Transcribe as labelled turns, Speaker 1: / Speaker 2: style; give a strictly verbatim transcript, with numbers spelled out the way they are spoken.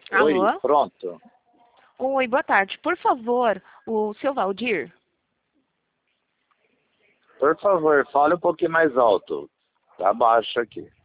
Speaker 1: Oi,
Speaker 2: Alô?
Speaker 1: pronto.
Speaker 2: Oi, boa tarde. Por favor, o seu Valdir?
Speaker 1: Por favor, fale um pouquinho mais alto. Tá baixo aqui.